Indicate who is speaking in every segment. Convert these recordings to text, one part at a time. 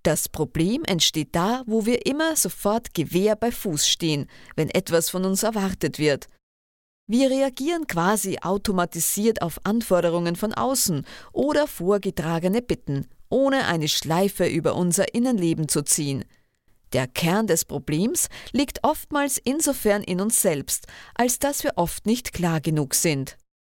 Speaker 1: Das Problem entsteht da, wo wir immer sofort Gewehr bei Fuß stehen, wenn etwas von uns erwartet wird. Wir reagieren quasi automatisiert auf Anforderungen von außen oder vorgetragene Bitten, ohne eine Schleife über unser Innenleben zu ziehen. Der Kern des Problems liegt oftmals insofern in uns selbst, als dass wir oft nicht klar genug sind.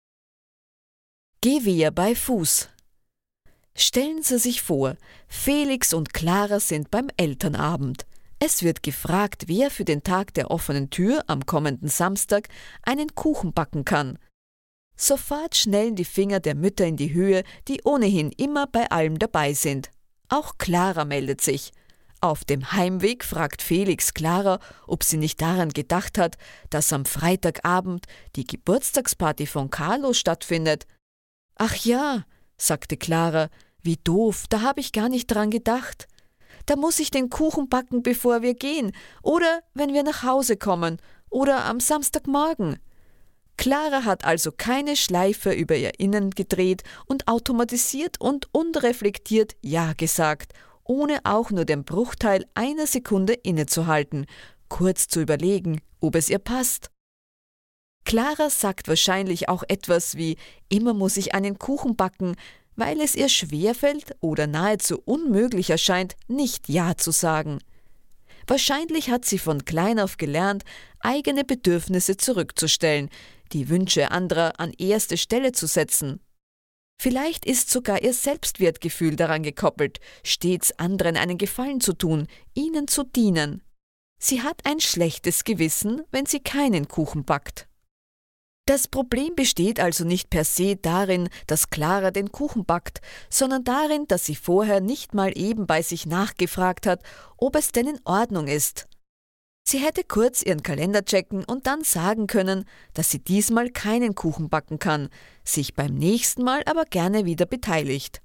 Speaker 1: Gewehr bei Fuß. Stellen Sie sich vor, Felix und Clara sind beim Elternabend. Es wird gefragt, wer für den Tag der offenen Tür am kommenden Samstag einen Kuchen backen kann. Sofort schnellen die Finger der Mütter in die Höhe, die ohnehin immer bei allem dabei sind. Auch Clara meldet sich. Auf dem Heimweg fragt Felix Clara, ob sie nicht daran gedacht hat, dass am Freitagabend die Geburtstagsparty von Carlo stattfindet. »Ach ja«, sagte Clara, »wie doof, da habe ich gar nicht dran gedacht. Da muss ich den Kuchen backen, bevor wir gehen, oder wenn wir nach Hause kommen, oder am Samstagmorgen.« Clara hat also keine Schleife über ihr Innen gedreht und automatisiert und unreflektiert Ja gesagt, ohne auch nur den Bruchteil einer Sekunde innezuhalten, kurz zu überlegen, ob es ihr passt. Clara sagt wahrscheinlich auch etwas wie »immer muss ich einen Kuchen backen«, weil es ihr schwerfällt oder nahezu unmöglich erscheint, nicht Ja zu sagen. Wahrscheinlich hat sie von klein auf gelernt, eigene Bedürfnisse zurückzustellen, die Wünsche anderer an erste Stelle zu setzen. Vielleicht ist sogar ihr Selbstwertgefühl daran gekoppelt, stets anderen einen Gefallen zu tun, ihnen zu dienen. Sie hat ein schlechtes Gewissen, wenn sie keinen Kuchen backt. Das Problem besteht also nicht per se darin, dass Clara den Kuchen backt, sondern darin, dass sie vorher nicht mal eben bei sich nachgefragt hat, ob es denn in Ordnung ist. Sie hätte kurz ihren Kalender checken und dann sagen können, dass sie diesmal keinen Kuchen backen kann, sich beim nächsten Mal aber gerne wieder beteiligt.